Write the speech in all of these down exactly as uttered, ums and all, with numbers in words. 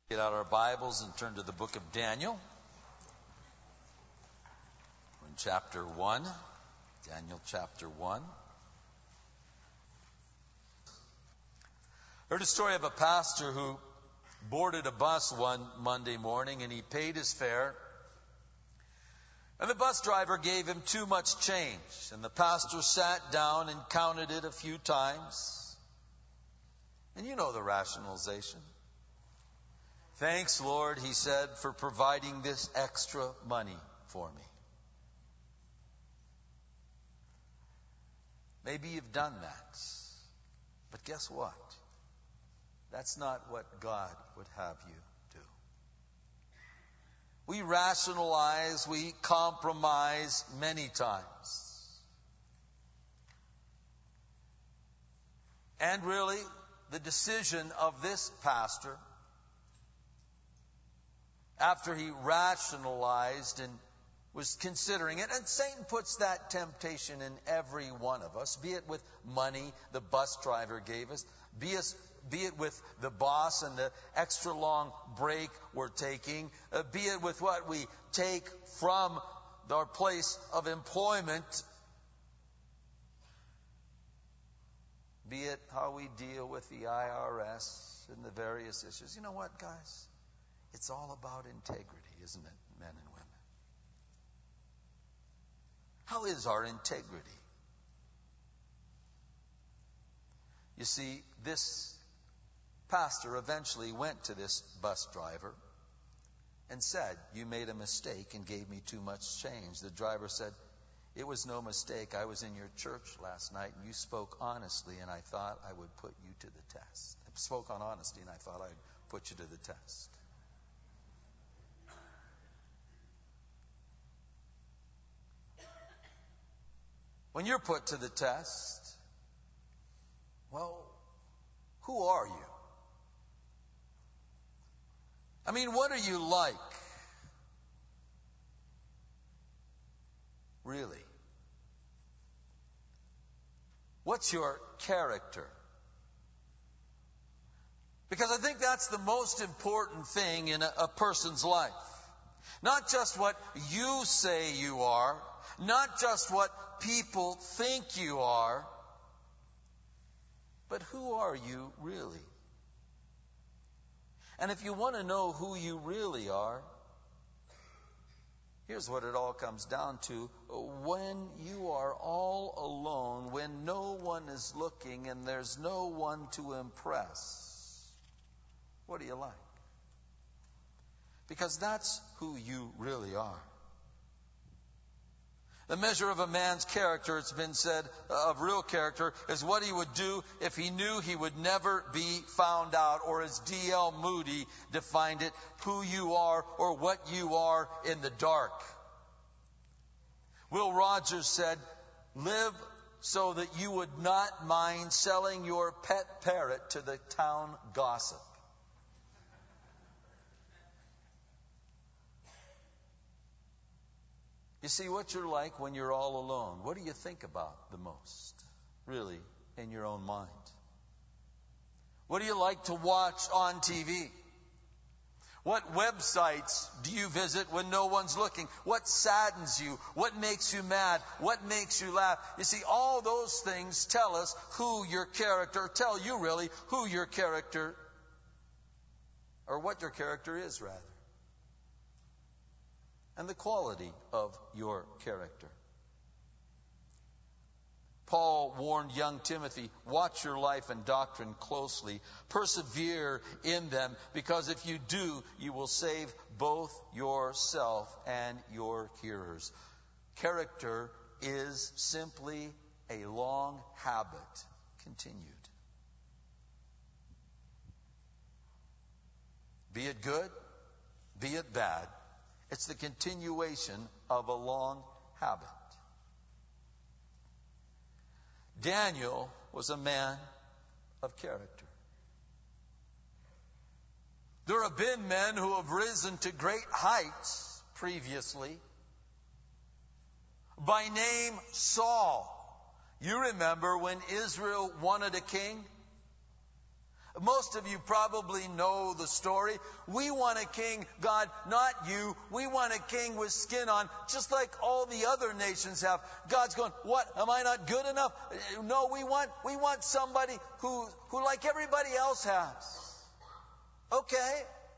Get out our Bibles and turn to the book of Daniel. We're in chapter one. Daniel chapter one. I heard a story of a pastor who boarded a bus one Monday morning and he paid his fare. And the bus driver gave him too much change. And the pastor sat down and counted it a few times. And you know the rationalization. Thanks, Lord, he said, for providing this extra money for me. Maybe you've done that. But guess what? That's not what God would have you do. We rationalize, we compromise many times. And really, the decision of this pastor, after he rationalized and was considering it, and Satan puts that temptation in every one of us, be it with money the bus driver gave us, be it, be it with the boss and the extra long break we're taking, uh, be it with what we take from our place of employment, be it how we deal with the I R S and the various issues. You know what, guys? It's all about integrity, isn't it, men and women? How is our integrity? You see, this pastor eventually went to this bus driver and said, "You made a mistake and gave me too much change." The driver said, "It was no mistake. I was in your church last night and you spoke honestly and I thought I would put you to the test." I spoke on honesty and I thought I'd put you to the test. When you're put to the test, well, who are you? I mean, what are you like? Really? What's your character? Because I think that's the most important thing in a, a person's life. Not just what you say you are, not just what people think you are, but who are you really? And if you want to know who you really are, here's what it all comes down to. When you are all alone, when no one is looking and there's no one to impress, what do you like? Because that's who you really are. The measure of a man's character, it's been said, of real character, is what he would do if he knew he would never be found out, or as D L Moody defined it, who you are or what you are in the dark. Will Rogers said, "Live so that you would not mind selling your pet parrot to the town gossip." You see, what you're like when you're all alone, what do you think about the most, really, in your own mind? What do you like to watch on T V? What websites do you visit when no one's looking? What saddens you? What makes you mad? What makes you laugh? You see, all those things tell us who your character, tell you really who your character, or what your character is, rather. And the quality of your character. Paul warned young Timothy, watch your life and doctrine closely. Persevere in them, because if you do, you will save both yourself and your hearers. Character is simply a long habit continued. Be it good, be it bad. It's the continuation of a long habit. Daniel was a man of character. There have been men who have risen to great heights previously. By name Saul. You remember when Israel wanted a king? Most of you probably know the story. We want a king, God, not you. We want a king with skin on, just like all the other nations have. God's going, what? Am I not good enough? No, we want we want somebody who, who like everybody else has. Okay.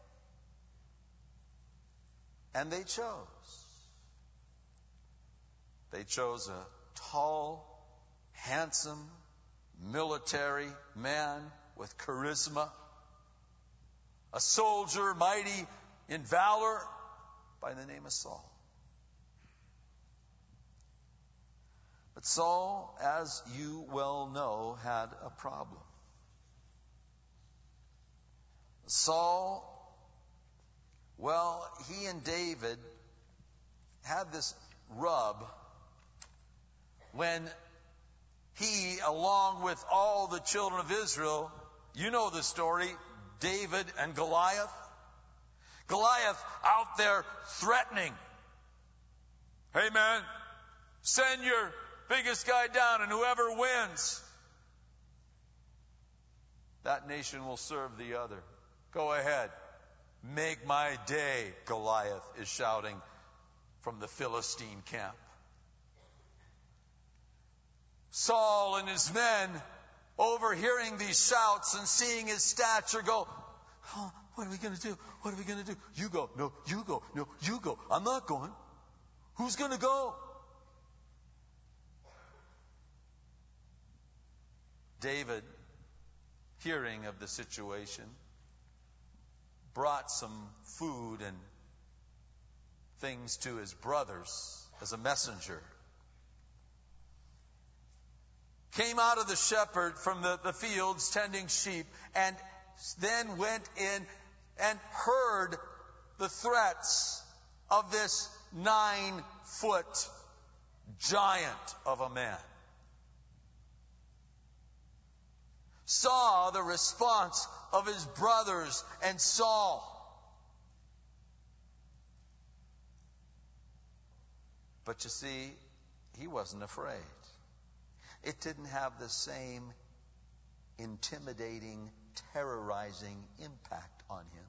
And they chose. They chose a tall, handsome, military man with charisma, a soldier mighty in valor by the name of Saul. But Saul, as you well know, had a problem. Saul, well, he and David had this rub when he, along with all the children of Israel, you know the story, David and Goliath. Goliath out there threatening. Hey man, send your biggest guy down and whoever wins, that nation will serve the other. Go ahead. Make my day, Goliath is shouting from the Philistine camp. Saul and his men, overhearing these shouts and seeing his stature, go, oh, what are we going to do? What are we going to do? You go. No, you go. No, you go. I'm not going. Who's going to go? David, hearing of the situation, brought some food and things to his brothers as a messenger. Came out of the shepherd from the, the fields tending sheep, and then went in and heard the threats of this nine-foot giant of a man. Saw the response of his brothers and Saul. But you see, he wasn't afraid. It didn't have the same intimidating, terrorizing impact on him.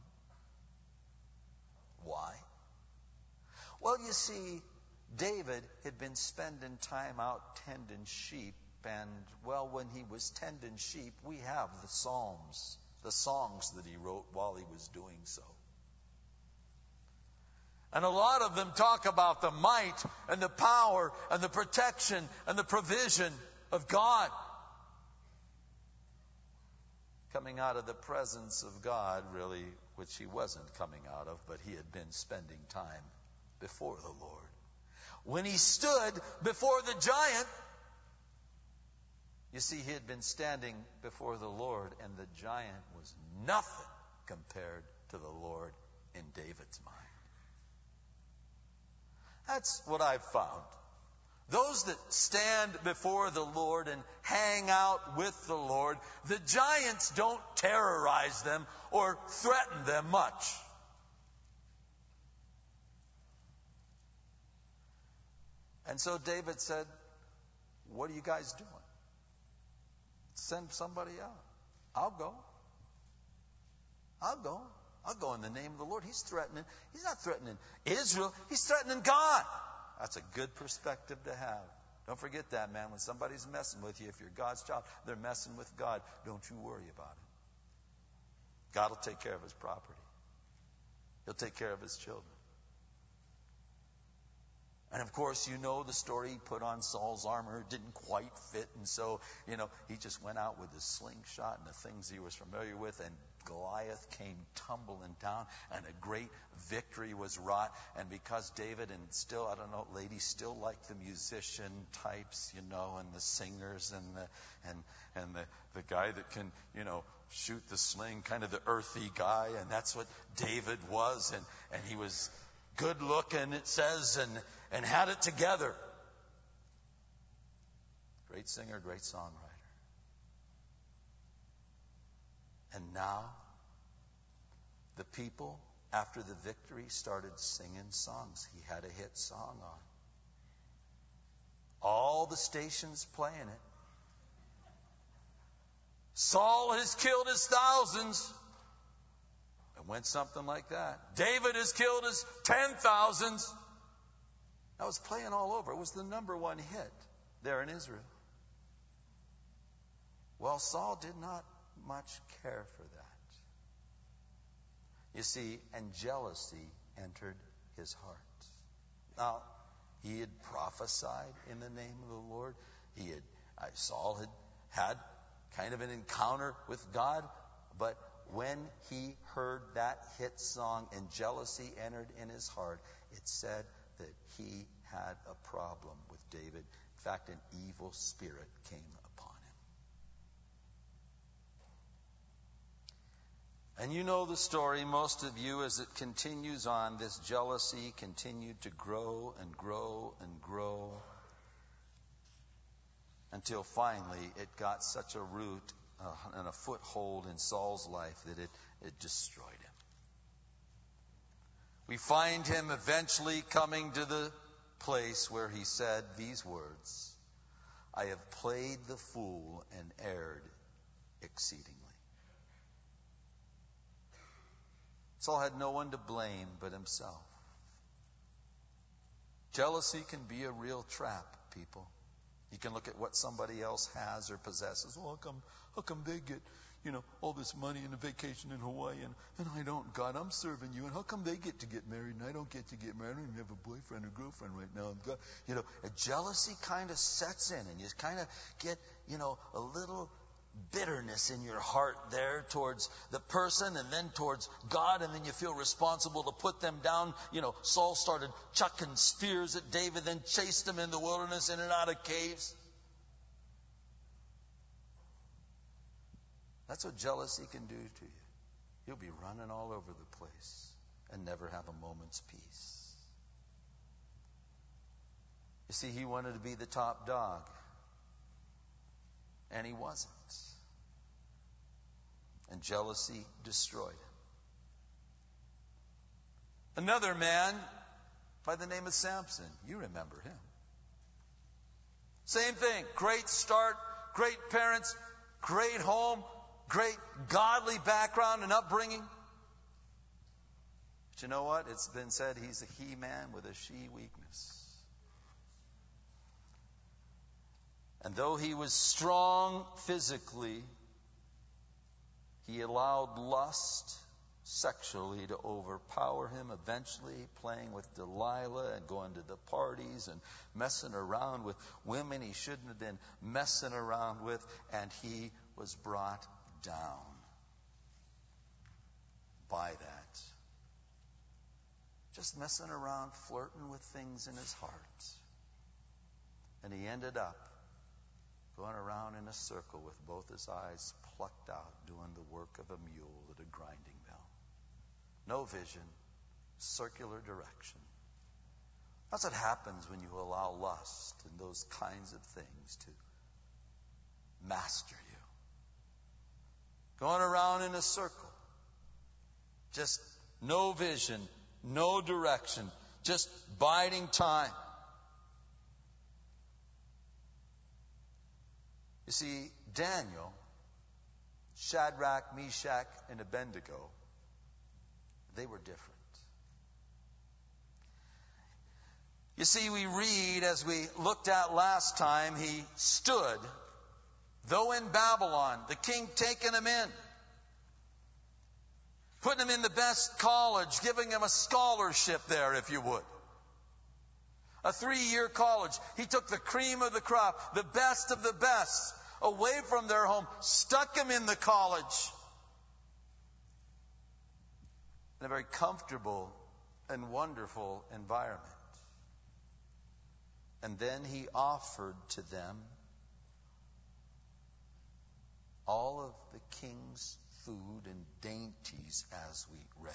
Why? Well, you see, David had been spending time out tending sheep, and, well, when he was tending sheep, we have the Psalms, the songs that he wrote while he was doing so. And a lot of them talk about the might and the power and the protection and the provision of God. Coming out of the presence of God, really, which he wasn't coming out of, but he had been spending time before the Lord. When he stood before the giant, you see, he had been standing before the Lord, and the giant was nothing compared to the Lord in David's mind. That's what I've found. Those that stand before the Lord and hang out with the Lord, the giants don't terrorize them or threaten them much. And so David said, what are you guys doing? Send somebody out. I'll go. I'll go. I'll go in the name of the Lord. He's threatening. He's not threatening Israel. He's threatening God. That's a good perspective to have. Don't forget that, man. When somebody's messing with you, if you're God's child, they're messing with God. Don't you worry about it. God will take care of his property. He'll take care of his children. And of course, you know the story. He put on Saul's armor. It didn't quite fit. And so, you know, he just went out with his slingshot and the things he was familiar with. And Goliath came tumbling down, and a great victory was wrought. And because David, and still, I don't know, ladies still like the musician types, you know, and the singers and the and and the, the guy that can, you know, shoot the sling, kind of the earthy guy. And that's what David was. And, and he was good looking, it says, and, and had it together. Great singer, great songwriter. And now, the people, after the victory, started singing songs. He had a hit song on. All the stations playing it. Saul has killed his thousands. It went something like that. David has killed his ten thousands. That was playing all over. It was the number one hit there in Israel. Well, Saul did not much care for that. You see, and jealousy entered his heart. Now, he had prophesied in the name of the Lord. He had, uh, Saul had had kind of an encounter with God, but when he heard that hit song and jealousy entered in his heart, it said that he had a problem with David. In fact, an evil spirit came upon him. And you know the story, most of you, as it continues on, this jealousy continued to grow and grow and grow until finally it got such a root uh, and a foothold in Saul's life that it, it destroyed him. We find him eventually coming to the place where he said these words, "I have played the fool and erred exceedingly." Saul had no one to blame but himself. Jealousy can be a real trap, people. You can look at what somebody else has or possesses. Well, how come, how come they get, you know, all this money and a vacation in Hawaii and, and I don't? God, I'm serving you. And how come they get to get married and I don't get to get married? I don't even have a boyfriend or girlfriend right now. And God, you know, a jealousy kind of sets in and you kind of get, you know, a little bitterness in your heart there towards the person and then towards God, and then you feel responsible to put them down. You know, Saul started chucking spears at David, then chased him in the wilderness in and out of caves. That's what jealousy can do to you. You'll be running all over the place and never have a moment's peace. You see, he wanted to be the top dog, and he wasn't. And jealousy destroyed him. Another man by the name of Samson. You remember him. Same thing. Great start, great parents, great home, great godly background and upbringing. But you know what? It's been said he's a he-man with a she weakness. And though he was strong physically, he allowed lust sexually to overpower him, eventually playing with Delilah and going to the parties and messing around with women he shouldn't have been messing around with, and he was brought down by that. Just messing around, flirting with things in his heart. And he ended up going around in a circle with both his eyes plucked out, doing the work of a mule at a grinding mill. No vision, circular direction. That's what happens when you allow lust and those kinds of things to master you. Going around in a circle. Just no vision, no direction, just biding time. You see, Daniel, Shadrach, Meshach, and Abednego, they were different. You see, we read, as we looked at last time, he stood, though in Babylon, the king taking him in, putting him in the best college, giving him a scholarship there, if you would. A three-year college. He took the cream of the crop, the best of the best, away from their home, stuck him in the college. In a very comfortable and wonderful environment. And then he offered to them all of the king's food and dainties, as we read.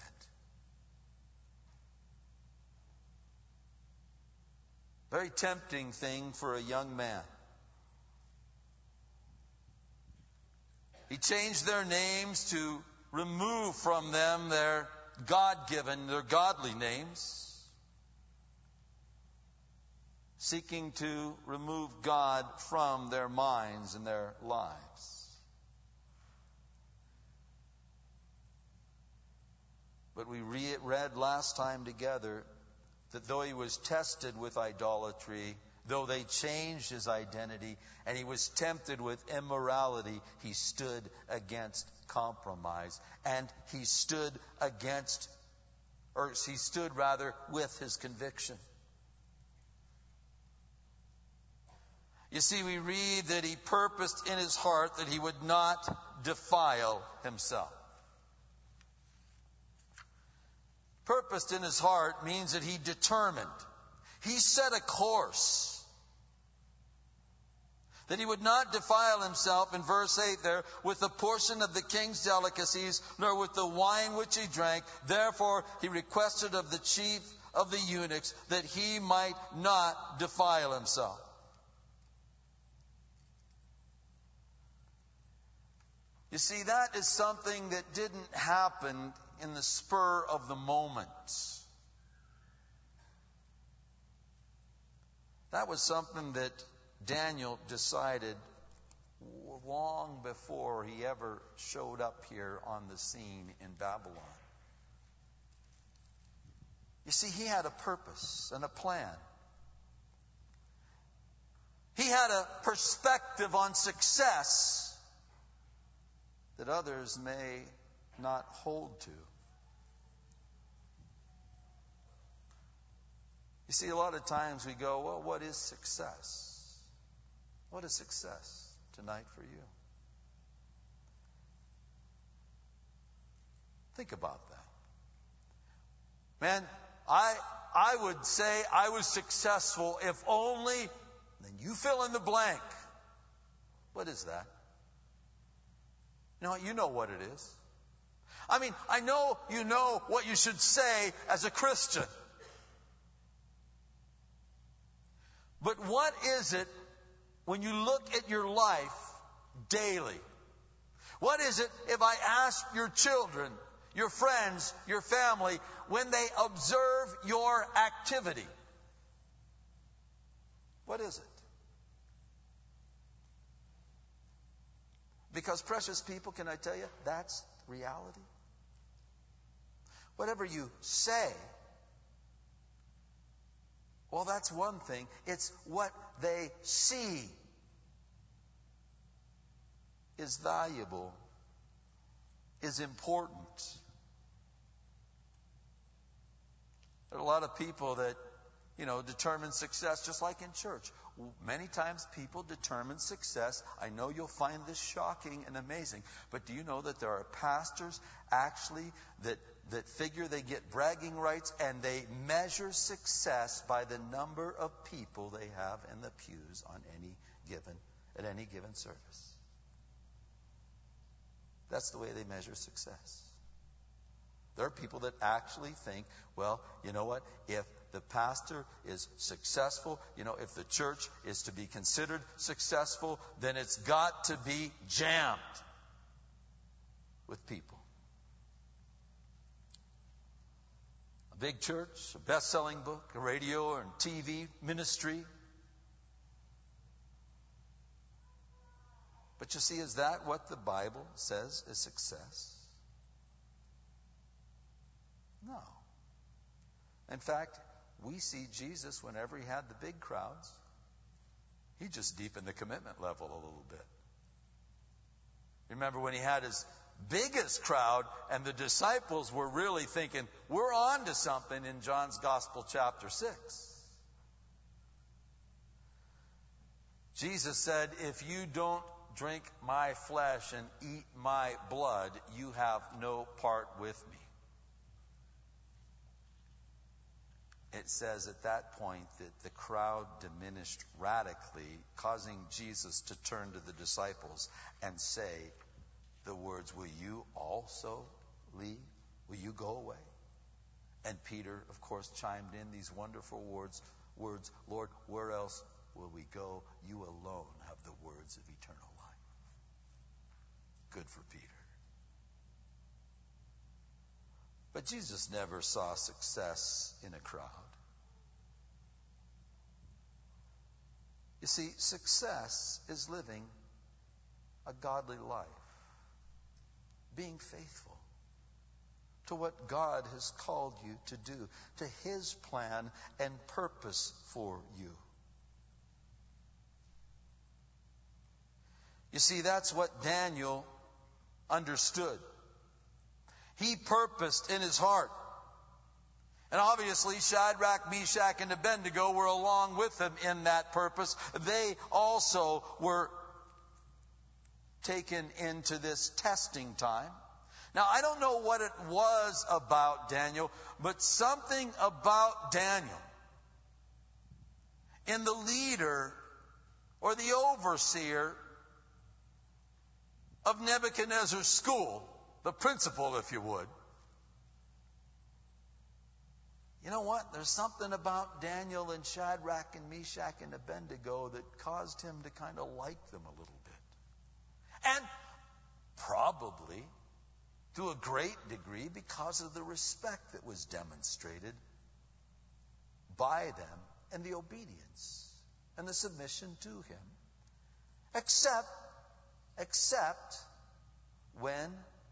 Very tempting thing for a young man. He changed their names to remove from them their God-given, their godly names, seeking to remove God from their minds and their lives. But we re- read last time together that though he was tested with idolatry, though they changed his identity, and he was tempted with immorality, he stood against compromise. And he stood against, or he stood rather with his conviction. You see, we read that he purposed in his heart that he would not defile himself. Purposed in his heart means that he determined. He set a course. That he would not defile himself, in verse eight there, with a portion of the king's delicacies, nor with the wine which he drank. Therefore he requested of the chief of the eunuchs that he might not defile himself. You see, that is something that didn't happen in the spur of the moment. That was something that Daniel decided long before he ever showed up here on the scene in Babylon. You see, he had a purpose and a plan. He had a perspective on success that others may not hold to. You see, a lot of times we go, well, what is success? What is success tonight for you? Think about that. Man, I I would say I was successful if only, then you fill in the blank. What is that? You know, you know what it is. I mean, I know you know what you should say as a Christian. But what is it when you look at your life daily? What is it if I ask your children, your friends, your family, when they observe your activity? What is it? Because, precious people, can I tell you, that's reality. Whatever you say, well, that's one thing. It's what they see is valuable, is important. There are a lot of people that, you know, determine success just like in church. Many times people determine success. I know you'll find this shocking and amazing, but do you know that there are pastors actually that, that figure they get bragging rights and they measure success by the number of people they have in the pews on any given, at any given service. That's the way they measure success. There are people that actually think, well, you know what, if the pastor is successful, you know, if the church is to be considered successful, then it's got to be jammed with people. A big church, a best-selling book, a radio and T V ministry. But you see, is that what the Bible says is success? No. In fact, we see Jesus whenever he had the big crowds, he just deepened the commitment level a little bit. Remember when he had his biggest crowd and the disciples were really thinking, we're on to something in John's Gospel chapter six. Jesus said, if you don't drink my flesh and eat my blood, you have no part with me. It says at that point that the crowd diminished radically, causing Jesus to turn to the disciples and say the words, will you also leave? Will you go away? And Peter, of course, chimed in these wonderful words, words, Lord, where else will we go? You alone have the words of eternal life. Good for Peter. But Jesus never saw success in a crowd. You see, success is living a godly life, being faithful, to what God has called you to do, to His plan and purpose for you. You see, that's what Daniel understood. He purposed in his heart. And obviously, Shadrach, Meshach, and Abednego were along with him in that purpose. They also were taken into this testing time. Now, I don't know what it was about Daniel, but something about Daniel in the leader or the overseer of Nebuchadnezzar's school, the principal, if you would. You know what? There's something about Daniel and Shadrach and Meshach and Abednego that caused him to kind of like them a little bit. And probably, to a great degree, because of the respect that was demonstrated by them and the obedience and the submission to him. Except, except when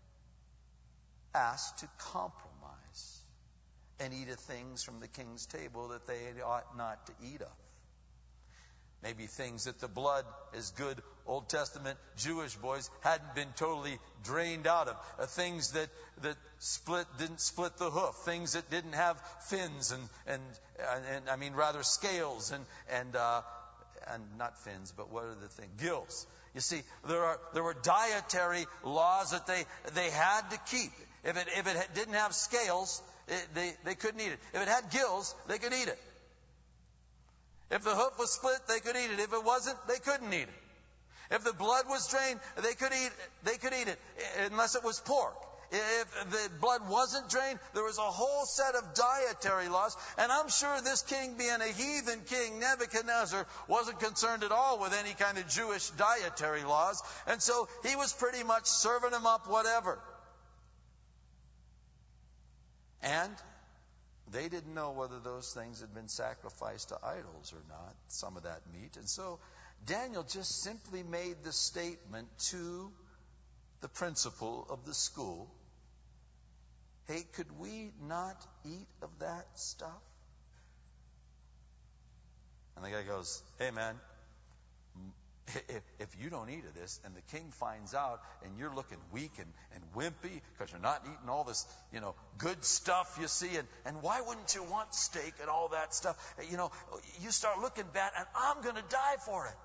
asked to compromise and eat of things from the king's table that they ought not to eat of. Maybe things that the blood, as good Old Testament Jewish boys, hadn't been totally drained out of. Uh, things that, that split didn't split the hoof. Things that didn't have fins and, and, and, and I mean rather scales and, and, uh, and not fins, but what are the things? Gills. You see, there are there were dietary laws that they they had to keep. If it if it didn't have scales, it, they they couldn't eat it. If it had gills, they could eat it. If the hoof was split, they could eat it. If it wasn't, they couldn't eat it. If the blood was drained, they could eat they could eat it unless it was pork. If the blood wasn't drained, there was a whole set of dietary laws. And I'm sure this king, being a heathen king, Nebuchadnezzar, wasn't concerned at all with any kind of Jewish dietary laws. And so he was pretty much serving them up whatever. And they didn't know whether those things had been sacrificed to idols or not, some of that meat. And so Daniel just simply made the statement to the principal of the school, hey, could we not eat of that stuff? And the guy goes, hey man, if, if you don't eat of this and the king finds out and you're looking weak and, and wimpy because you're not eating all this, you know, good stuff you see, and, and why wouldn't you want steak and all that stuff? You know, you start looking bad and I'm going to die for it.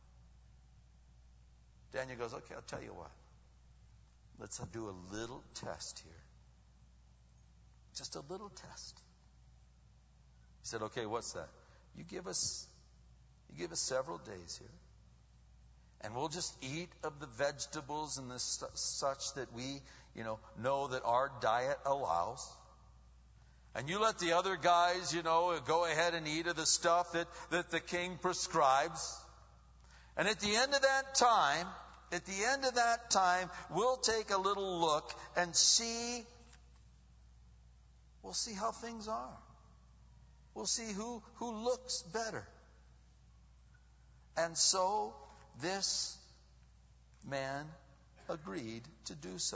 Daniel goes, okay, I'll tell you what. Let's do a little test here. Just a little test. He said, okay, what's that? You give us, you give us several days here. And we'll just eat of the vegetables and the st- such that we, you know, know that our diet allows. And you let the other guys, you know, go ahead and eat of the stuff that, that the king prescribes. And at the end of that time, At the end of that time, we'll take a little look and see, we'll see how things are. We'll see who, who looks better. And so this man agreed to do so.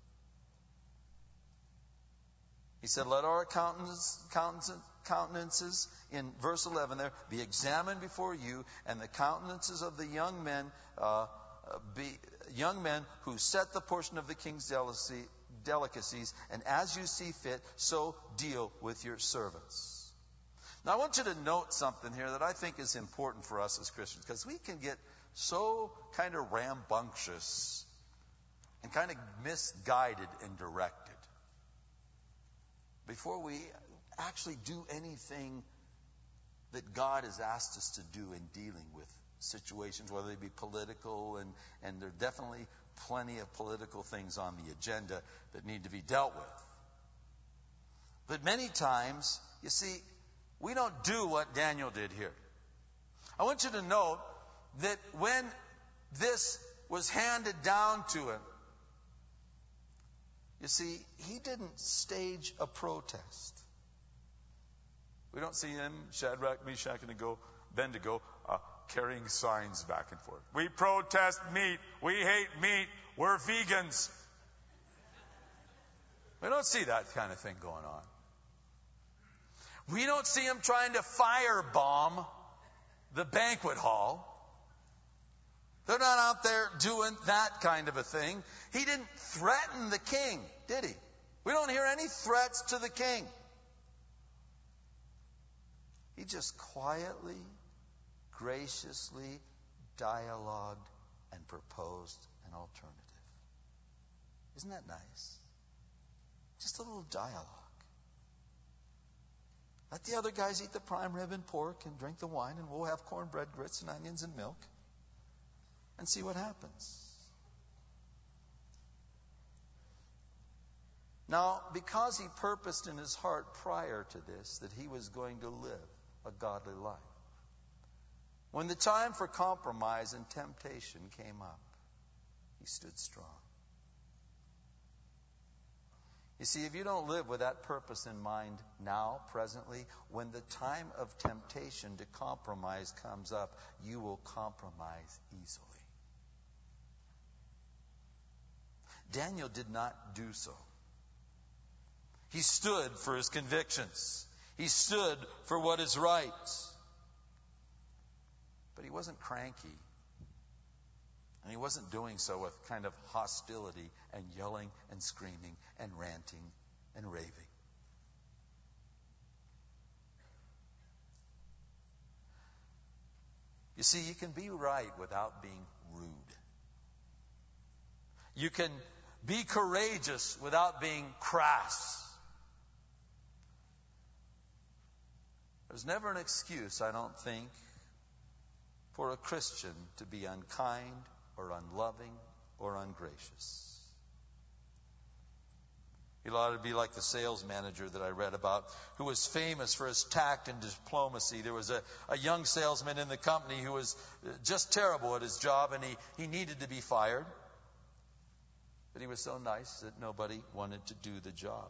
He said, let our countenances, in verse eleven there, be examined before you, and the countenances of the young men uh, be young men who set the portion of the king's delicacy, delicacies, and as you see fit, so deal with your servants. Now I want you to note something here that I think is important for us as Christians, because we can get so kind of rambunctious and kind of misguided and directed before we actually do anything that God has asked us to do in dealing with situations, whether they be political, and, and there are definitely plenty of political things on the agenda that need to be dealt with. But many times, you see, we don't do what Daniel did here. I want you to note that when this was handed down to him, you see, he didn't stage a protest. We don't see him, Shadrach, Meshach, and Abednego, uh, carrying signs back and forth. We protest meat. We hate meat. We're vegans. We don't see that kind of thing going on. We don't see him trying to firebomb the banquet hall. They're not out there doing that kind of a thing. He didn't threaten the king, did he? We don't hear any threats to the king. He just quietly, graciously dialogued and proposed an alternative. Isn't that nice? Just a little dialogue. Let the other guys eat the prime rib and pork and drink the wine, and we'll have cornbread, grits, and onions and milk, and see what happens. Now, because he purposed in his heart prior to this that he was going to live a godly life, when the time for compromise and temptation came up, he stood strong. You see, if you don't live with that purpose in mind now, presently, when the time of temptation to compromise comes up, you will compromise easily. Daniel did not do so. He stood for his convictions. He stood for what is right. But he wasn't cranky. And he wasn't doing so with kind of hostility and yelling and screaming and ranting and raving. You see, you can be right without being rude. You can be courageous without being crass. There's never an excuse, I don't think, for a Christian to be unkind or unloving or ungracious. He ought to be like the sales manager that I read about, who was famous for his tact and diplomacy. There was a, a young salesman in the company who was just terrible at his job, and he, he needed to be fired. But he was so nice that nobody wanted to do the job.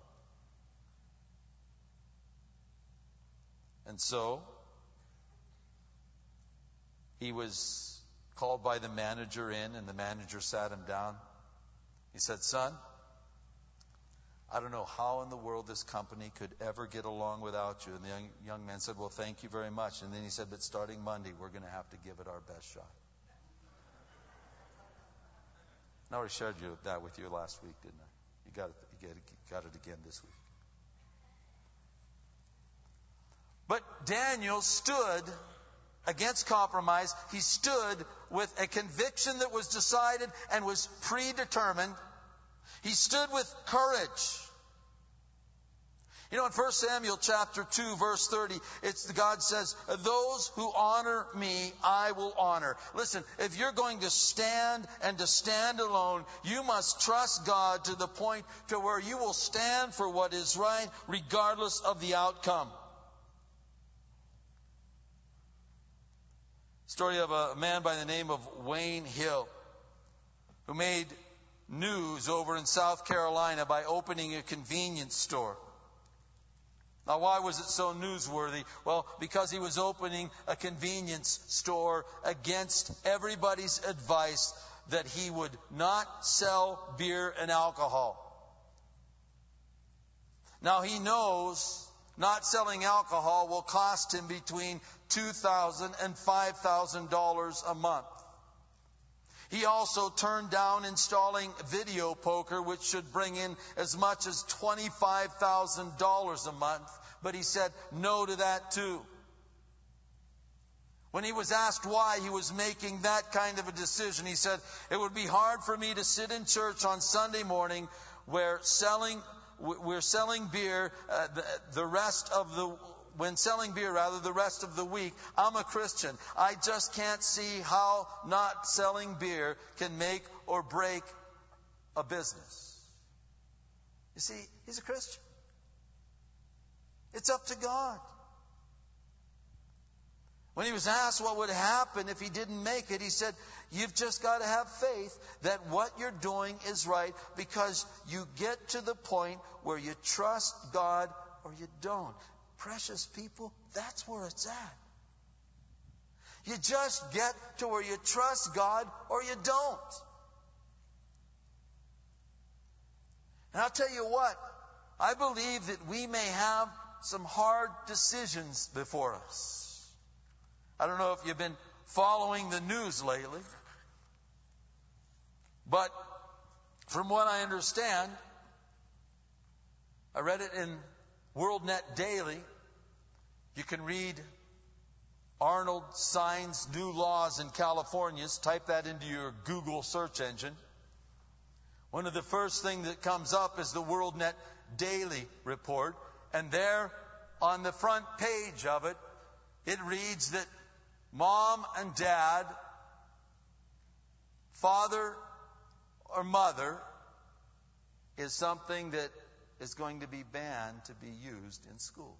And so he was called by the manager in, and the manager sat him down. He said, "Son, I don't know how in the world this company could ever get along without you." And the young, young man said, "Well, thank you very much." And then he said, "But starting Monday, we're going to have to give it our best shot." I already shared you that with you last week, didn't I? You got it, you got it, you got it again this week. But Daniel stood against compromise. He stood with a conviction that was decided and was predetermined. He stood with courage. You know, in First Samuel chapter two, verse thirty, it's God says, "Those who honor me, I will honor." Listen, if you're going to stand and to stand alone, you must trust God to the point to where you will stand for what is right, regardless of the outcome. Story of a man by the name of Wayne Hill, who made news over in South Carolina by opening a convenience store. Now, why was it so newsworthy? Well, because he was opening a convenience store against everybody's advice that he would not sell beer and alcohol. Now, he knows not selling alcohol will cost him between two thousand dollars and five thousand dollars a month. He also turned down installing video poker, which should bring in as much as twenty-five thousand dollars a month. But he said no to that too. When he was asked why he was making that kind of a decision, he said, "It would be hard for me to sit in church on Sunday morning where selling, we're selling beer uh, the, the rest of the When selling beer, rather, the rest of the week. I'm a Christian. I just can't see how not selling beer can make or break a business." You see, he's a Christian. It's up to God. When he was asked what would happen if he didn't make it, he said, "You've just got to have faith that what you're doing is right, because you get to the point where you trust God or you don't." Precious people, that's where it's at. You just get to where you trust God or you don't. And I'll tell you what, I believe that we may have some hard decisions before us. I don't know if you've been following the news lately, but from what I understand, I read it in WorldNet Daily. You can read Arnold signs new laws in California. Type that into your Google search engine. One of the first things that comes up is the WorldNet Daily report. And there on the front page of it, it reads that mom and dad, father or mother, is something that is going to be banned to be used in schools.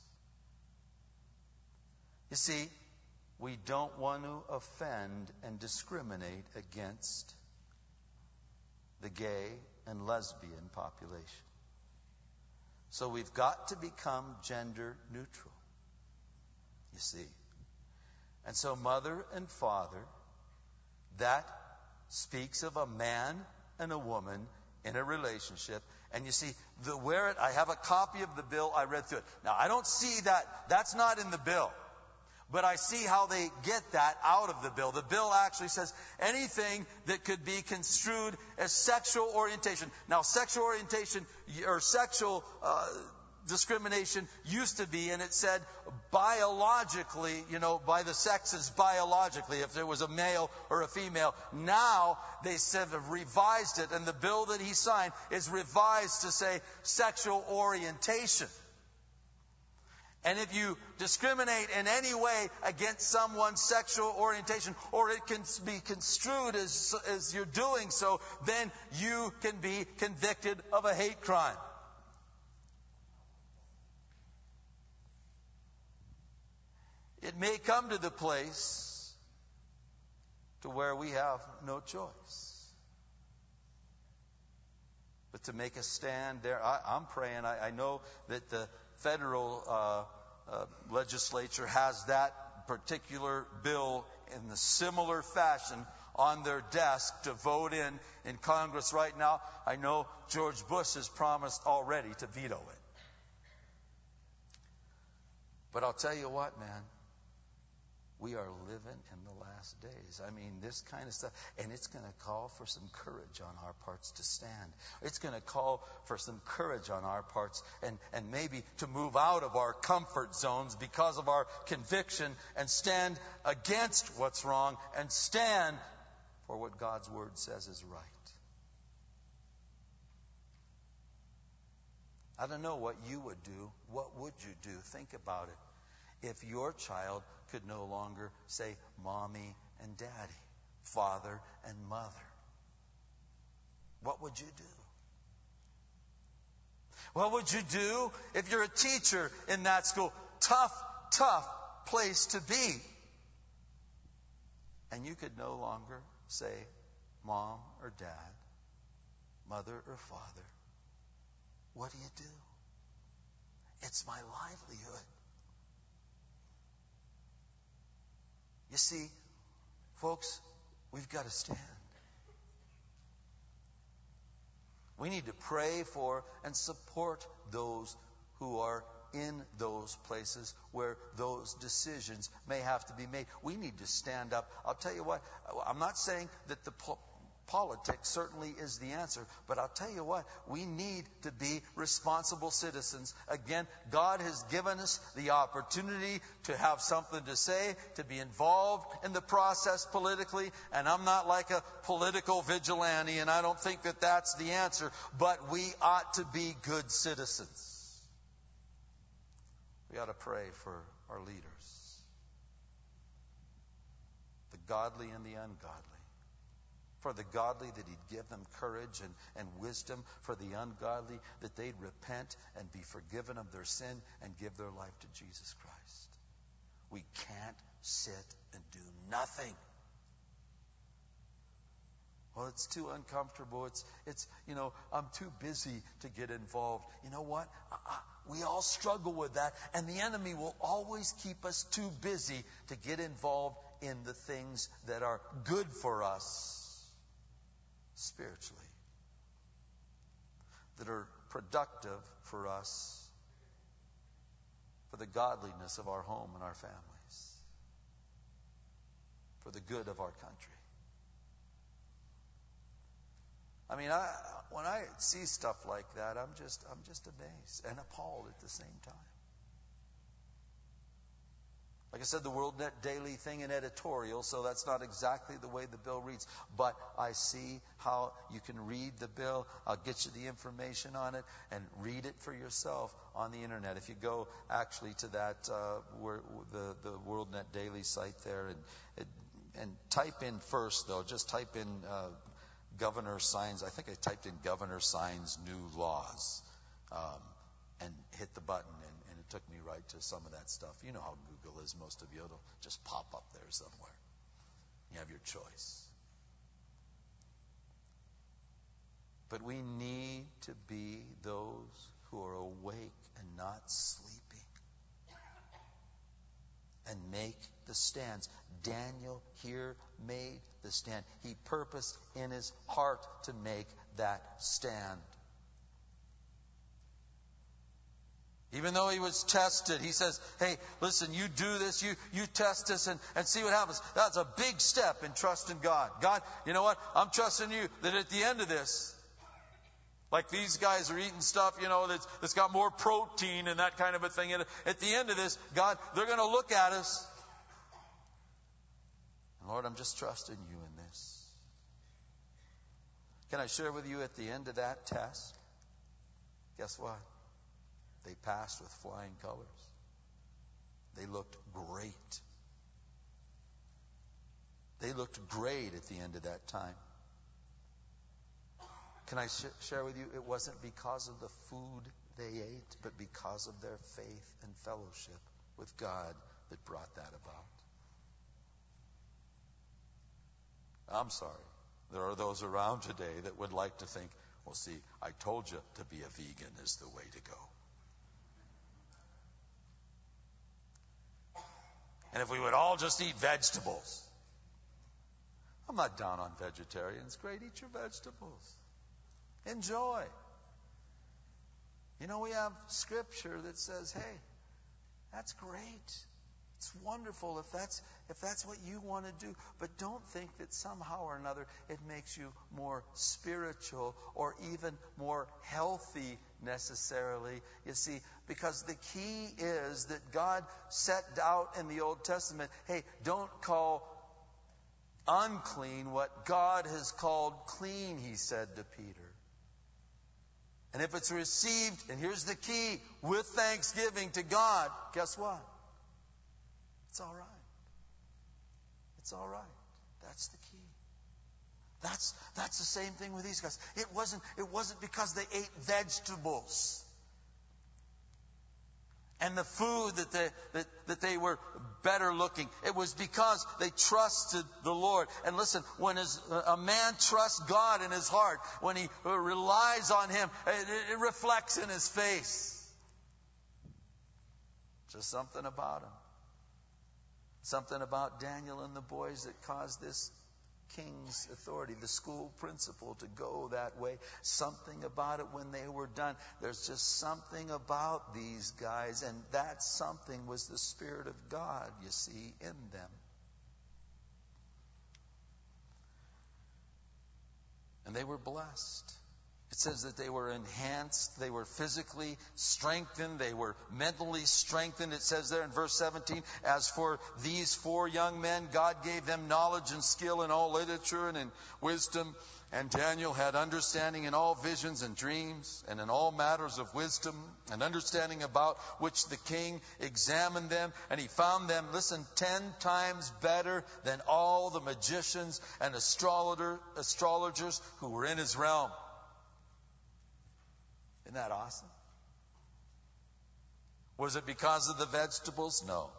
You see, we don't want to offend and discriminate against the gay and lesbian population. So we've got to become gender neutral, you see. And so mother and father, that speaks of a man and a woman in a relationship. And you see, the where it, I have a copy of the bill, I read through it. Now, I don't see that, that's not in the bill. But I see how they get that out of the bill. The bill actually says anything that could be construed as sexual orientation. Now, sexual orientation or sexual uh, discrimination used to be, and it said biologically, you know, by the sexes biologically, if there was a male or a female. Now, they said have revised it, and the bill that he signed is revised to say sexual orientation. And if you discriminate in any way against someone's sexual orientation, or it can be construed as, as you're doing so, then you can be convicted of a hate crime. It may come to the place to where we have no choice but to make a stand there. I, I'm praying. I, I know that the federal uh, uh, legislature has that particular bill in the similar fashion on their desk to vote in in Congress right now. I know George Bush has promised already to veto it. But I'll tell you what, man. We are living in the last days. I mean, this kind of stuff. And it's going to call for some courage on our parts to stand. It's going to call for some courage on our parts and, and maybe to move out of our comfort zones because of our conviction and stand against what's wrong and stand for what God's Word says is right. I don't know what you would do. What would you do? Think about it. If your child could no longer say mommy and daddy, father and mother, what would you do? What would you do if you're a teacher in that school? Tough, tough place to be. And you could no longer say mom or dad, mother or father. What do you do? It's my livelihood. You see, folks, we've got to stand. We need to pray for and support those who are in those places where those decisions may have to be made. We need to stand up. I'll tell you what, I'm not saying that the po- politics certainly is the answer, but I'll tell you what, we need to be responsible citizens. Again, God has given us the opportunity to have something to say, to be involved in the process politically, and I'm not like a political vigilante, and I don't think that that's the answer, but we ought to be good citizens. We ought to pray for our leaders, the godly and the ungodly. For the godly, that He'd give them courage and, and wisdom. For the ungodly, that they'd repent and be forgiven of their sin and give their life to Jesus Christ. We can't sit and do nothing. Well, it's too uncomfortable. It's, it's you know, I'm too busy to get involved. You know what? I, I, we all struggle with that. And the enemy will always keep us too busy to get involved in the things that are good for us spiritually, that are productive for us, for the godliness of our home and our families, for the good of our country. I mean, I, when I see stuff like that, I'm just, I'm just amazed and appalled at the same time. Like I said, the World Net Daily thing in editorial, so that's not exactly the way the bill reads. But I see how you can read the bill. I'll get you the information on it and read it for yourself on the internet. If you go actually to that uh, where, the the World Net Daily site there, and and type in first though, just type in uh, Governor signs. I think I typed in Governor signs new laws, um, and hit the button. And, It took me right to some of that stuff. You know how Google is, most of you. It'll just pop up there somewhere. You have your choice. But we need to be those who are awake and not sleeping. And make the stands. Daniel here made the stand. He purposed in his heart to make that stand. Even though he was tested, he says, hey, listen, you do this, you, you test this and, and see what happens. That's a big step in trusting God. God, you know what? I'm trusting you that at the end of this, like these guys are eating stuff, you know, that's, that's got more protein and that kind of a thing. And at the end of this, God, they're going to look at us. And Lord, I'm just trusting you in this. Can I share with you at the end of that test? Guess what? They passed with flying colors. They looked great. They looked great at the end of that time. Can I sh- share with you, it wasn't because of the food they ate, but because of their faith and fellowship with God that brought that about. I'm sorry. There are those around today that would like to think, well, see, I told you to be a vegan is the way to go. And if we would all just eat vegetables. I'm not down on vegetarians. Great, eat your vegetables. Enjoy. You know, we have scripture that says, hey, that's great. It's wonderful if that's if that's what you want to do. But don't think that somehow or another it makes you more spiritual or even more healthy necessarily. You see, because the key is that God set out in the Old Testament, hey, don't call unclean what God has called clean, he said to Peter. And if it's received, and here's the key, with thanksgiving to God, guess what? It's all right. It's all right. That's the key. That's that's the same thing with these guys. It wasn't it wasn't because they ate vegetables and the food that they that, that they were better looking. It was because they trusted the Lord. And listen, when his, a man trusts God in his heart, when he relies on him, it, it reflects in his face. Just something about him. Something about Daniel and the boys that caused this king's authority, the school principal, to go that way. Something about it when they were done. There's just something about these guys, and that something was the Spirit of God, you see, in them. And they were blessed. It says that they were enhanced, they were physically strengthened, they were mentally strengthened. It says there in verse seventeen, as for these four young men, God gave them knowledge and skill in all literature and in wisdom. And Daniel had understanding in all visions and dreams and in all matters of wisdom and understanding about which the king examined them. And he found them, listen, ten times better than all the magicians and astrologer, astrologers who were in his realm. Isn't that awesome? Was it because of the vegetables? No.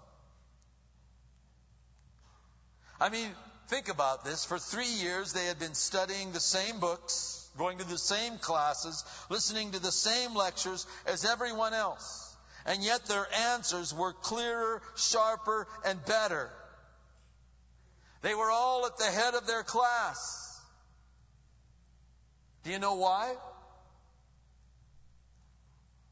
I mean, think about this. For three years, they had been studying the same books, going to the same classes, listening to the same lectures as everyone else. And yet their answers were clearer, sharper, and better. They were all at the head of their class. Do you know why?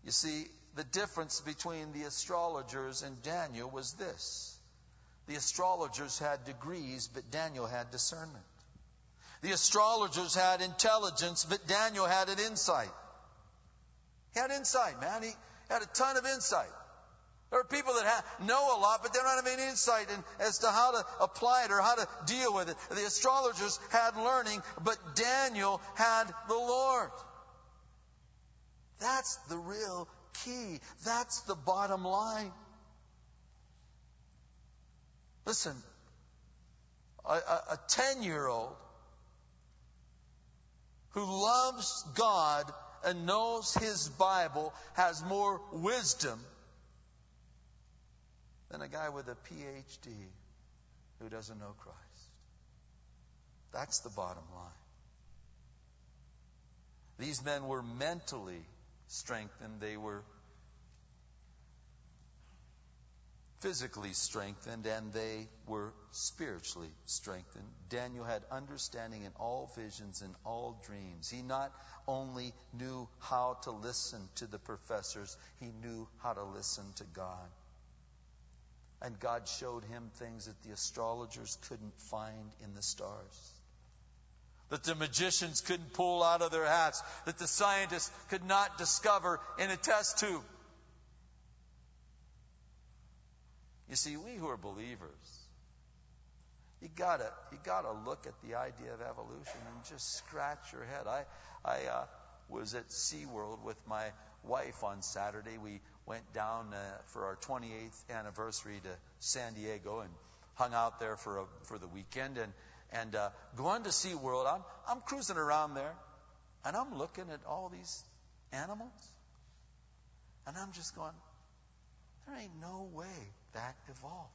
You see, the difference between the astrologers and Daniel was this. The astrologers had degrees, but Daniel had discernment. The astrologers had intelligence, but Daniel had an insight. He had insight, man. He had a ton of insight. There are people that have, know a lot, but they don't have any insight in, as to how to apply it or how to deal with it. The astrologers had learning, but Daniel had the Lord. That's the real key. That's the bottom line. Listen, a ten-year-old who loves God and knows his Bible has more wisdom than a guy with a P H D who doesn't know Christ. That's the bottom line. These men were mentally strengthened. They were physically strengthened, and they were spiritually strengthened. Daniel had understanding in all visions and all dreams. He not only knew how to listen to the professors, he knew how to listen to God. And God showed him things that the astrologers couldn't find in the stars, that the magicians couldn't pull out of their hats, that the scientists could not discover in a test tube. You see, we who are believers, you gotta you gotta look at the idea of evolution and just scratch your head. I I uh, was at SeaWorld with my wife on Saturday. We went down uh, for our twenty-eighth anniversary to San Diego and hung out there for a, for the weekend. And and uh, going to SeaWorld, I'm I'm cruising around there, and I'm looking at all these animals, and I'm just going, there ain't no way that evolved.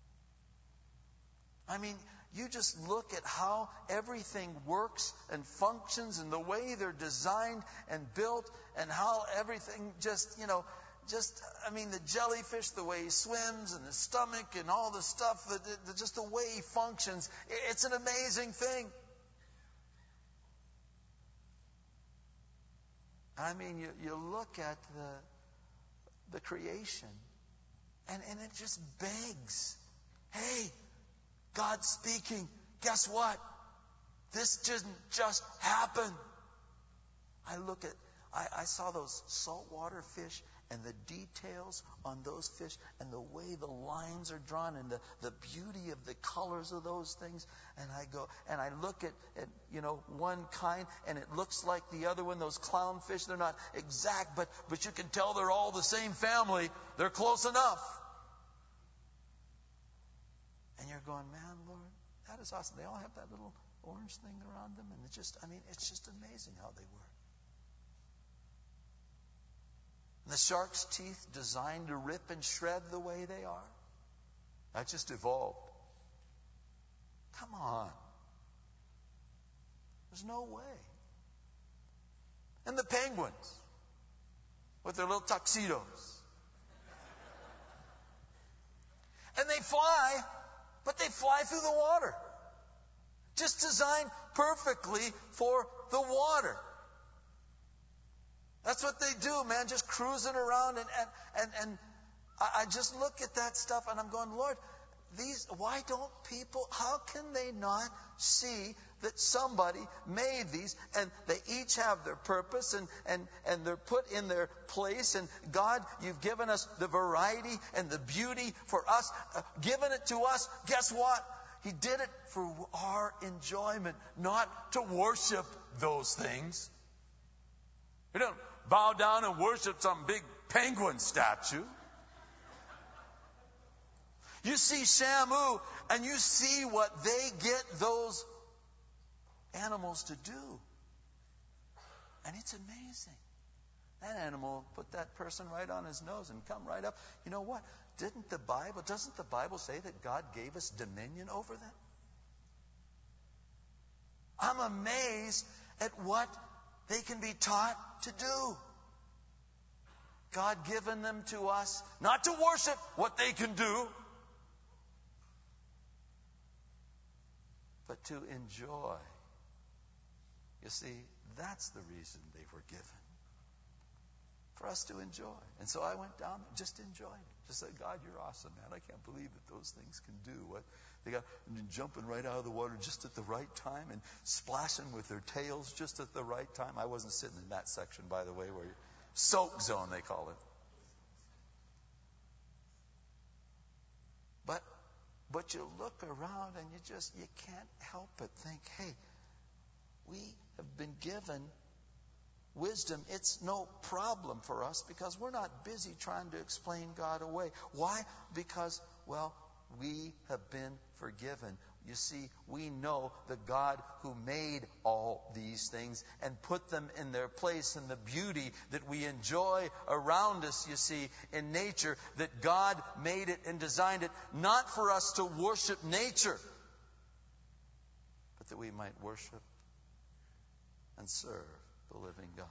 I mean, you just look at how everything works and functions and the way they're designed and built and how everything just, you know, just, I mean, the jellyfish, the way he swims and his stomach and all the stuff, that, that just the way he functions, it's an amazing thing. I mean, you, you look at the, the creation, and, and it just begs, hey, God's speaking. Guess what? This didn't just happen. I look at, I, I saw those saltwater fish and the details on those fish and the way the lines are drawn and the, the beauty of the colors of those things. And I go, and I look at, at, you know, one kind and it looks like the other one, those clownfish. They're not exact, but, but you can tell they're all the same family. They're close enough. And you're going, man, Lord, that is awesome. They all have that little orange thing around them. And it's just, I mean, it's just amazing how they work. And the shark's teeth designed to rip and shred the way they are. That just evolved. Come on. There's no way. And the penguins with their little tuxedos. And they fly, but they fly through the water. Just designed perfectly for the water. That's what they do, man, just cruising around. And, and, and, and I just look at that stuff and I'm going, Lord, these, why don't people, how can they not see that somebody made these and they each have their purpose and, and, and they're put in their place. And God, you've given us the variety and the beauty for us, uh, given it to us. Guess what? He did it for our enjoyment, not to worship those things. We don't bow down and worship some big penguin statue. You see Shamu and you see what they get those animals to do. And it's amazing. That animal put that person right on his nose and come right up. You know what? Didn't the Bible, doesn't the Bible say that God gave us dominion over them? I'm amazed at what they can be taught to do. God given them to us, not to worship what they can do, but to enjoy. You see, that's the reason they were given. for us to enjoy. And so I went down and just enjoyed it. Just said, God, you're awesome, man. I can't believe that those things can do what they got. And jumping right out of the water just at the right time and splashing with their tails just at the right time. I wasn't sitting in that section, by the way, where soak zone, they call it. But but you look around and you just, you can't help but think, hey, we have been given wisdom. It's no problem for us because we're not busy trying to explain God away. Why? Because, well, we have been forgiven. You see, we know the God who made all these things and put them in their place, and the beauty that we enjoy around us, you see, in nature, that God made it and designed it not for us to worship nature, but that we might worship and serve the living God,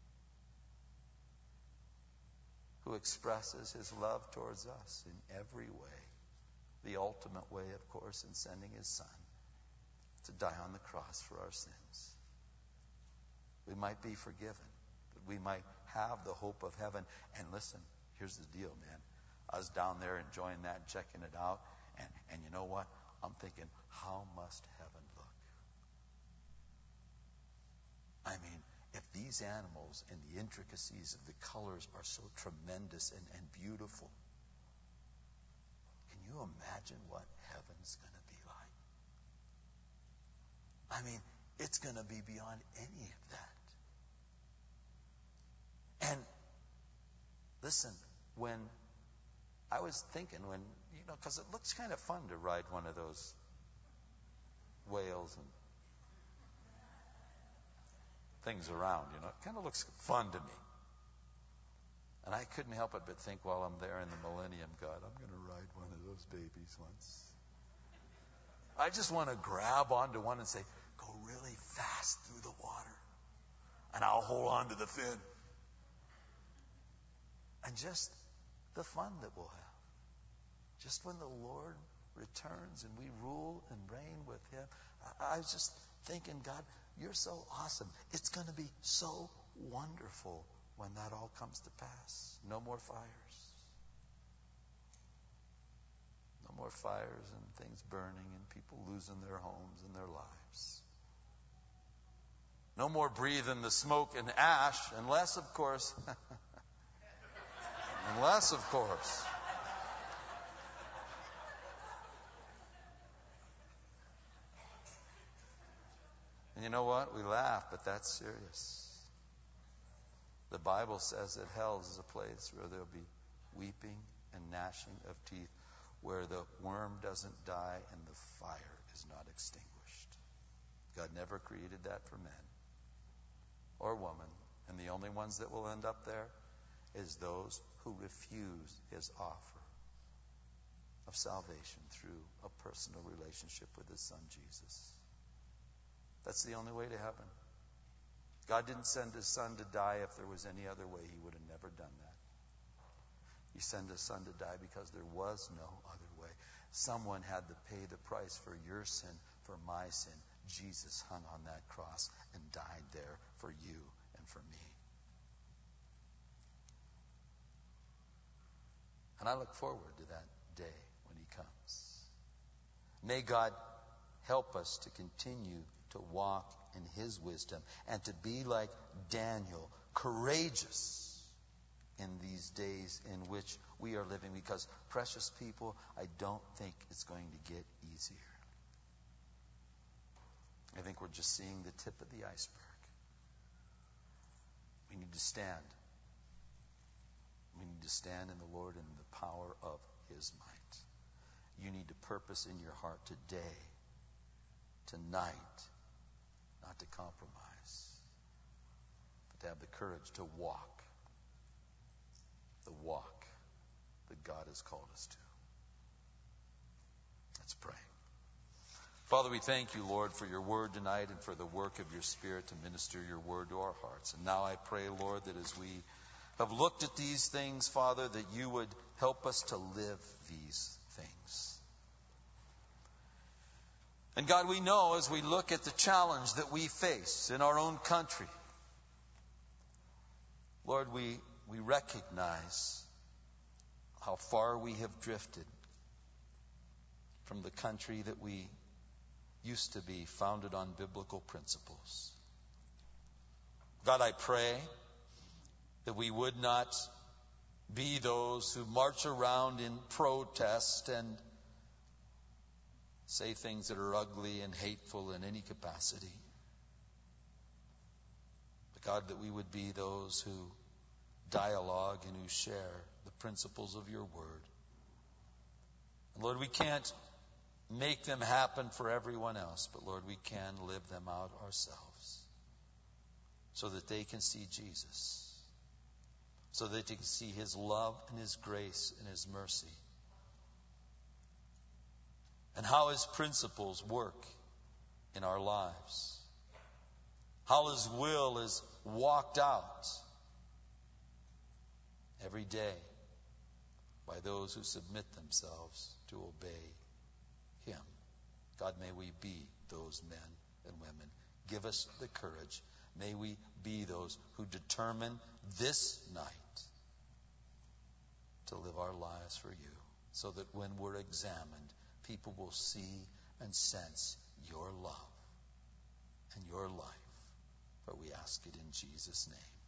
who expresses his love towards us in every way. The ultimate way, of course, in sending his Son to die on the cross for our sins. We might be forgiven, that we might have the hope of heaven. And listen, here's the deal, man. I was down there enjoying that and checking it out. And, and you know what? I'm thinking, how must heaven look? I mean, if these animals and the intricacies of the colors are so tremendous and, and beautiful, can you imagine what heaven's going to be like? I mean, it's going to be beyond any of that. And listen, when I was thinking, when, you know, because it looks kind of fun to ride one of those whales and things around, you know, it kind of looks fun to me. And I couldn't help it but think while I'm there in the millennium, God, I'm going to ride one of those babies once. I just want to grab onto one and say, go really fast through the water, and I'll hold on to the fin. And just the fun that we'll have. Just when the Lord returns and we rule and reign with him. I, I was just thinking, God, you're so awesome. It's going to be so wonderful when that all comes to pass. No more fires. No more fires and things burning and people losing their homes and their lives. No more breathing the smoke and ash, unless, of course, unless, of course, and you know what? We laugh, but that's serious. The Bible says that hell is a place where there'll be weeping and gnashing of teeth, where the worm doesn't die and the fire is not extinguished. God never created that for men or woman, and the only ones that will end up there is those who refuse his offer of salvation through a personal relationship with his Son Jesus. That's the only way to heaven. God didn't send his Son to die if there was any other way. He would have never done that. He sent his Son to die because there was no other way. Someone had to pay the price for your sin, for my sin. Jesus hung on that cross and died there for you and for me. And I look forward to that day when he comes. May God help us to continue to walk in his wisdom and to be like Daniel, courageous in these days in which we are living, because, precious people, I don't think it's going to get easier. I think we're just seeing the tip of the iceberg. We need to stand. We need to stand in the Lord and in the power of his might. You need to purpose in your heart today, tonight, not to compromise, but to have the courage to walk the walk that God has called us to. Let's pray. Father, we thank you, Lord, for your word tonight and for the work of your Spirit to minister your word to our hearts. And now I pray, Lord, that as we have looked at these things, Father, that you would help us to live these things. And God, we know as we look at the challenge that we face in our own country, Lord, we we recognize how far we have drifted from the country that we used to be, founded on biblical principles. God, I pray that we would not be those who march around in protest and say things that are ugly and hateful in any capacity. But God, that we would be those who dialogue and who share the principles of your word. And Lord, we can't make them happen for everyone else, but Lord, we can live them out ourselves so that they can see Jesus, so that they can see his love and his grace and his mercy, and how his principles work in our lives, how his will is walked out every day by those who submit themselves to obey him. God, may we be those men and women. Give us the courage. May we be those who determine this night to live our lives for you, so that when we're examined, people will see and sense your love and your life. For we ask it in Jesus' name.